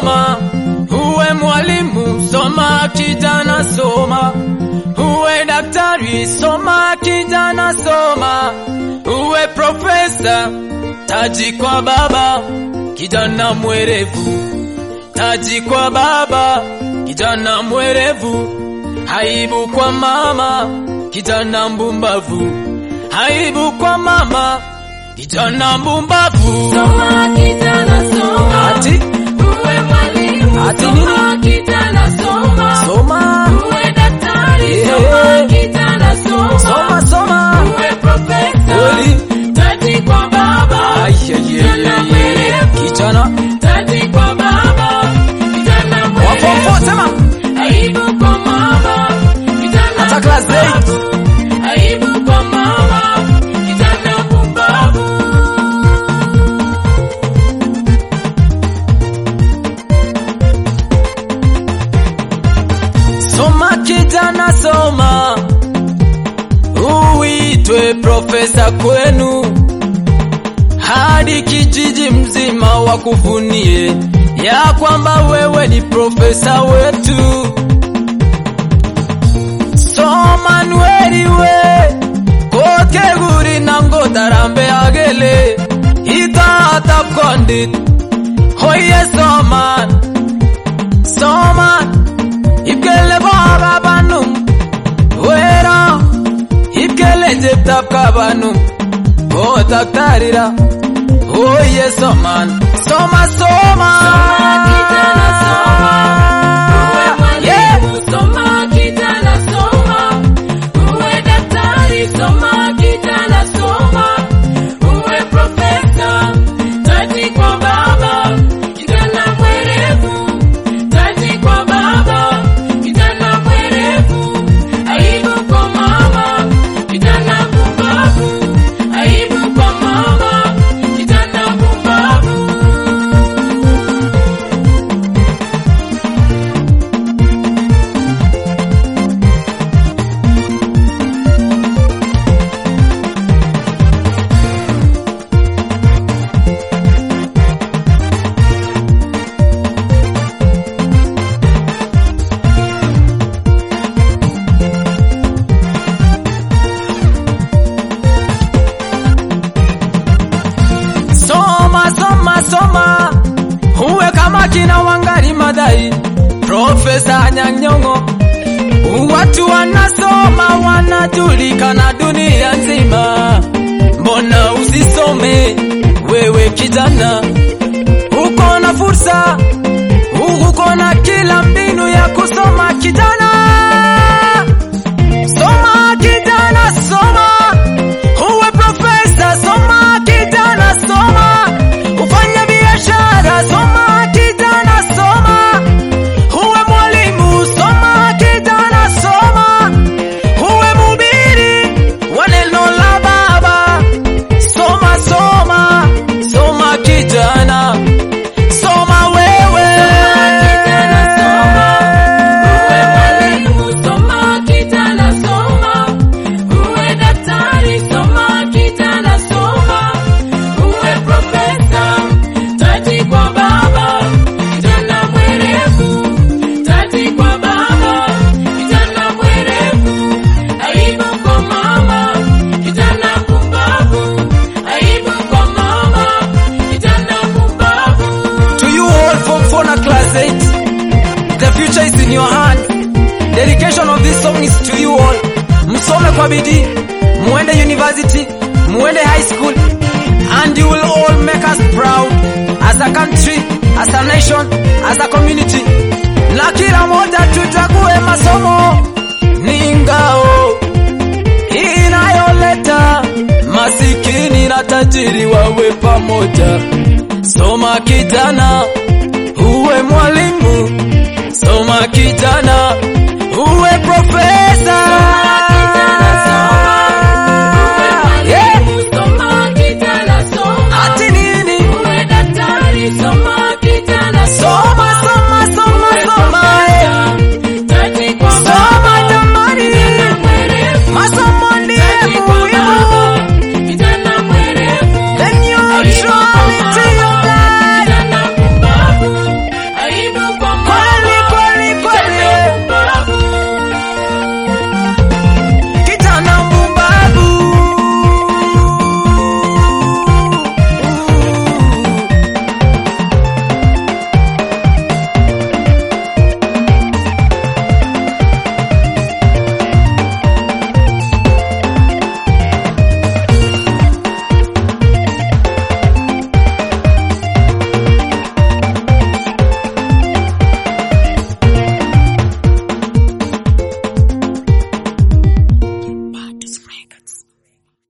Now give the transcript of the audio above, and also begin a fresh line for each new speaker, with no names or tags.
soma. Uwe mwalimu, soma kijana soma. Uwe daktari, soma kijana soma. Uwe profesa, taji kwa baba, kijana mwerevu. Taji kwa baba, kijana mwerevu. Aibu kwa mama, kijana mbumbavu. Aibu kwa mama, kijana mbumbavu.
Soma kijana soma.
Ati
Uwe mwalimu,
ati
soma
nini?
kijana soma.
Soma.
Uwe daktari,
Yeah.
soma kijana soma.
Soma soma.
Uwe profesa,
Kweli.
taji kwa baba, kijana mwerevu.
Kijana
Taji kwa baba, kijana mwerevu.
wafofo sema.
Aibu kwa mama, kijana
Hata class eight.
mpumbavu. Aibu kwa mama, kijana mpumbavu.
Soma kijana soma. Uitwe profesa kwenu. Hadi kijiji mzima wakufunie ya kwamba wewe ni profesa wetu. Soma nweriwe koke guri nango darambe agele itata kondit hoye soma. Soma ibkele baba banum wera ibkele jeptap kabanum o taktarira hoye soman. Soma soma.
Soma kijana soma. Uwe
Yeah.
mwalimu, soma kijana soma. Uwe daktari, soma kijana soma. Uwe profesa, taji kwa baba, kijana mwerevu. Taji kwa baba, kijana mwerevu. Aibu kwa mama, kijana mpumbavu. Aibu kwa mama, kijana mpumbavu.
Soma soma soma. Uwe kama kina Wangari Maathai, Profesa Nyang'nyong'o. Watu wanasoma wanajulikana dunia nzima. Mbona usisome wewe kijana? Uko na fursa, uko na kila mbinu ya kusoma kijana. Soma kijana soma. Uwe profesa, soma kijana soma. Ufanye biashara, soma kijana soma. Uwe mwalimu, soma kijana soma. Uwe mhubiri wa neno la Baba, soma soma. Soma kijana, soma wewe.
Kijana soma. Uwe mwalimu, soma kijana soma. Uwe daktari, soma kijana soma. Uwe profesa, taji kwa baba, kijana mwerevu. Taji kwa baba, kijana mwerevu. Aibu kwa mama, kijana mpumbavu. Aibu kwa mama, kijana mpumbavu.
To you all from Fona Class 8, the future is in your hand. Dedication of this song is to you all. Msome kwa bidii, muende university, muende high school, and you will all make us proud as a country, as a nation, as a community. Na kila moja tutakuwe masomo ni ngao inayoleta masikini na tajiri wawe pamoja. Soma kijana, uwe mwalimu. Soma kijana,